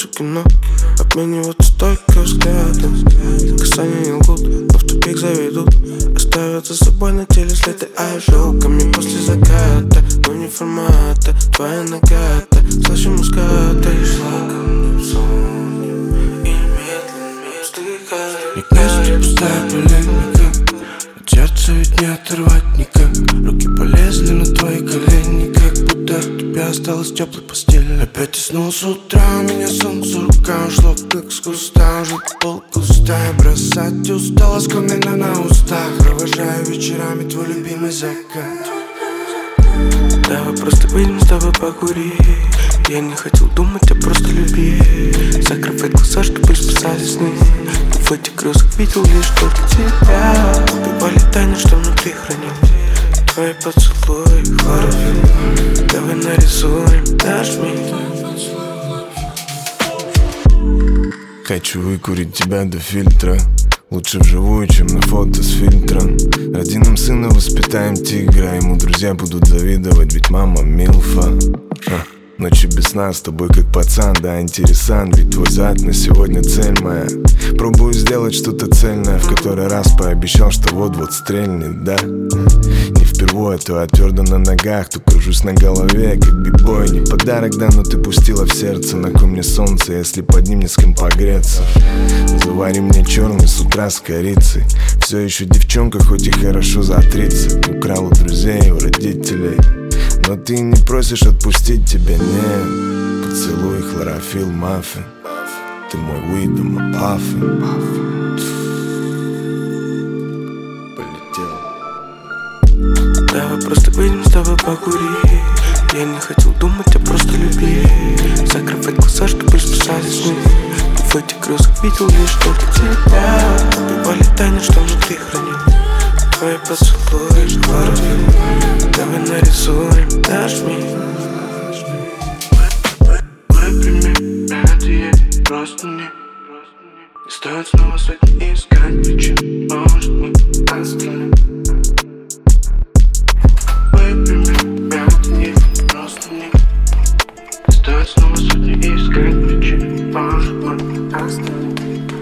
лучше кино. Обмениваться только взглядом. Касания не лгут, но в тупик заведут. Оставят за собой на теле следы ожогами после заката. Но не формата, твоя нагата. Слышим муската и шлагом не соним. И медленно вздыхаем. Не кажется, пустая полемика. От сердца ведь не оторвать никак. Руки полезли на твои колени, как будто от тебя осталась теплой постели. Опять уснул с утра, у меня солнце рука ушло как с куста. Уже полкустая, бросать устала, скомина на устах. Провожаю вечерами твой любимый закат. Давай просто выйдем с тобой покурить. Я не хотел думать, а просто любить. Закрывай глаза, чтобы спасали сны. В этих грезах видел лишь только тебя. Убивали тайны, что внутри хранил. Твои поцелуи, хлорофилл. Давай нарисуем, нажми. Хочу выкурить тебя до фильтра. Лучше вживую, чем на фото с фильтром. Родим сына, воспитаем тигра. Ему друзья будут завидовать, ведь мама милфа. Ночи без сна с тобой как пацан, да, интересант. Ведь твой зад на сегодня цель моя. Пробую сделать что-то цельное. В который раз пообещал, что вот-вот стрельнет, да. Не впервые, то я твердо на ногах, то кружусь на голове, как бибой. Не подарок, да, но ты пустила в сердце. На ком мне солнце, если под ним не с кем погреться. Завари мне черный с утра с корицей. Все еще девчонка, хоть и хорошо за 30. Украл у друзей, у родителей. Но ты не просишь отпустить тебя, нет. Поцелуй, хлорофилл, маффин. Ты мой уидом, а паффин. Полетел. Давай просто выйдем с тобой покурить. Я не хотел думать, а просто любить. Закрывать глаза, чтобы спасали сны. В этих грезах видел лишь только тебя. Убивали тайны, что внутри хранил. Твои поцелуи, хлорофилл. Давай нарисуем, нажми. Выпрями пятые, просто не стоит снова сотни искать причин. Может, мы остальные. Выпрями пятые, просто не стоит снова сотни искать причин. Может, мы остальные.